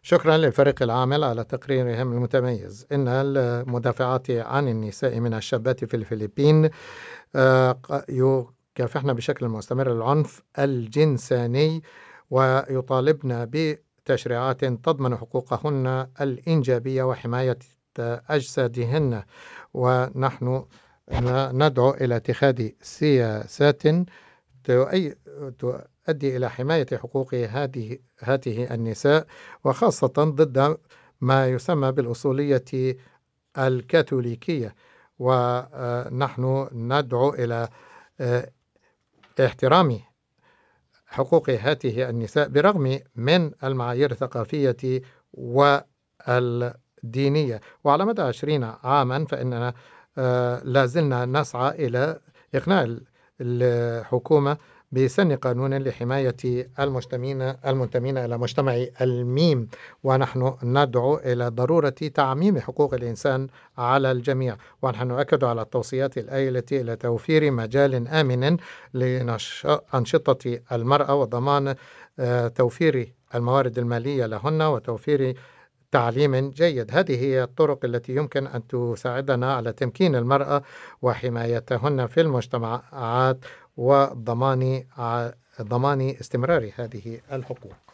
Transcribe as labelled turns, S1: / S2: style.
S1: شكرا للفريق العامل على تقريرهم المتميز. إن المدافعات عن النساء من الشابات في الفلبين يكافحن بشكل مستمر العنف الجنساني، ويطالبن بتشريعات تضمن حقوقهن الإنجابية وحماية أجسادهن. ونحن ندعو إلى اتخاذ سياسات تؤدي إلى حماية حقوق هذه النساء، وخاصة ضد ما يسمى بالأصولية الكاثوليكية. ونحن ندعو إلى احترام حقوق هذه النساء برغم من المعايير الثقافية والدينية. وعلى مدى 20 عاما فإننا لازلنا نسعى إلى إقناع الحكومة بسن قانون لحماية المنتمين إلى مجتمع الميم. ونحن ندعو إلى ضرورة تعميم حقوق الإنسان على الجميع، ونحن نؤكد على التوصيات الآيلة إلى توفير مجال آمن لأنشطة المرأة، وضمان توفير الموارد المالية لهن، وتوفير تعليم جيد. هذه هي الطرق التي يمكن أن تساعدنا على تمكين المرأة وحمايتهن في المجتمعات، وضمان استمرار هذه الحقوق.